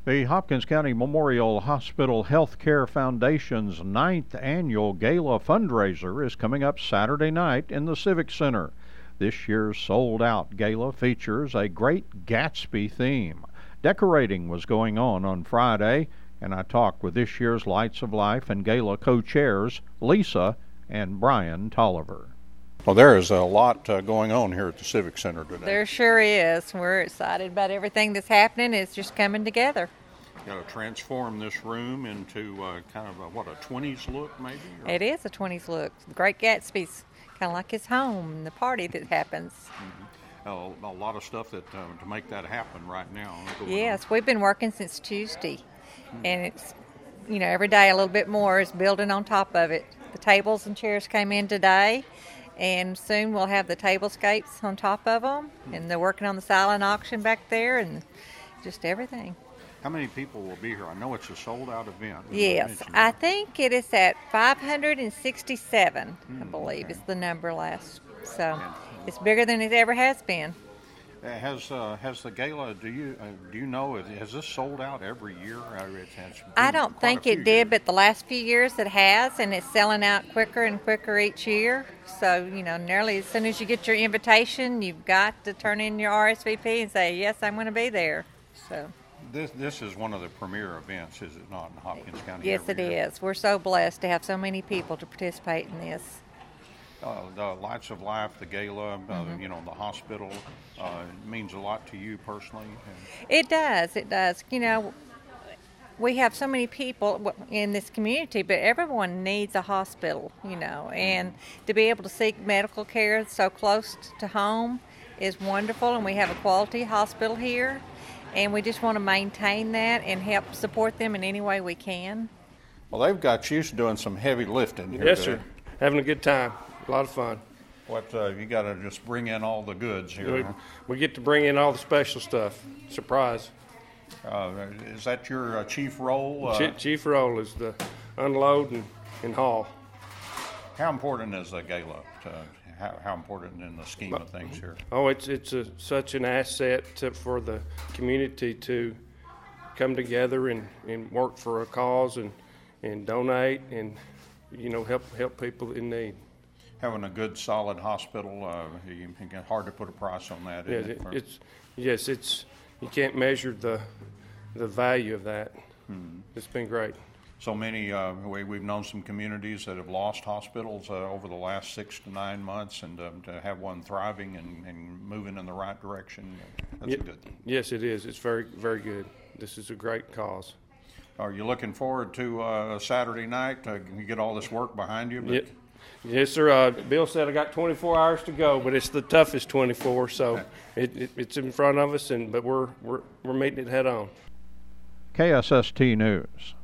The Hopkins County Memorial Hospital Healthcare Foundation's 9th annual gala fundraiser is coming up Saturday night in the Civic Center. This year's sold-out gala features a Great Gatsby theme. Decorating was going on Friday, and I talked with this year's Lights of Life and gala co-chairs Lisa and Brian Tolliver. Well, there is a lot going on here at the Civic Center today. There sure is. We're excited about everything that's happening. It's just coming together. Got to transform this room into kind of a 20s look, maybe? Or? It is a 20s look. The Great Gatsby's kind of like his home and the party that happens. Mm-hmm. A lot of stuff that to make that happen right now. Yes, we've been working since Tuesday, and it's, every day a little bit more is building on top of it. The tables and chairs came in today. And soon we'll have the tablescapes on top of them, and they're working on the silent auction back there, and just everything. How many people will be here? I know it's a sold-out event. Yes, I think it is at 567, I believe, is the number last. So it's bigger than it ever has been. Has the gala? Do you know? Has this sold out every year? I don't think it did, but the last few years it has, and it's selling out quicker and quicker each year. So nearly as soon as you get your invitation, you've got to turn in your RSVP and say, yes, I'm going to be there. So this is one of the premier events, is it not, in Hopkins County? Yes, it is. We're so blessed to have so many people to participate in this. The Lights of Life, the gala, the hospital, it means a lot to you personally? It does. We have so many people in this community, but everyone needs a hospital, and to be able to seek medical care so close to home is wonderful, and we have a quality hospital here, and we just want to maintain that and help support them in any way we can. Well, they've got you doing some heavy lifting here. Yes, sir. Having a good time. A lot of fun. You got to just bring in all the goods here. We get to bring in all the special stuff. Surprise. Is that your chief role? Chief role is the unload and haul. How important is the gala? How important in the scheme of things here? Oh, it's such an asset for the community to come together and work for a cause and donate and help people in need. Having a good, solid hospital, it's hard to put a price on that. You can't measure the value of that. It's been great. So many, we've known some communities that have lost hospitals over the last 6 to 9 months, and to have one thriving and moving in the right direction, that's a good thing. Yes, it is. It's very, very good. This is a great cause. Are you looking forward to Saturday night? You get all this work behind you? Yes, sir. Bill said I got 24 hours to go, but it's the toughest 24, so it's in front of us, but we're meeting it head on. KSST News.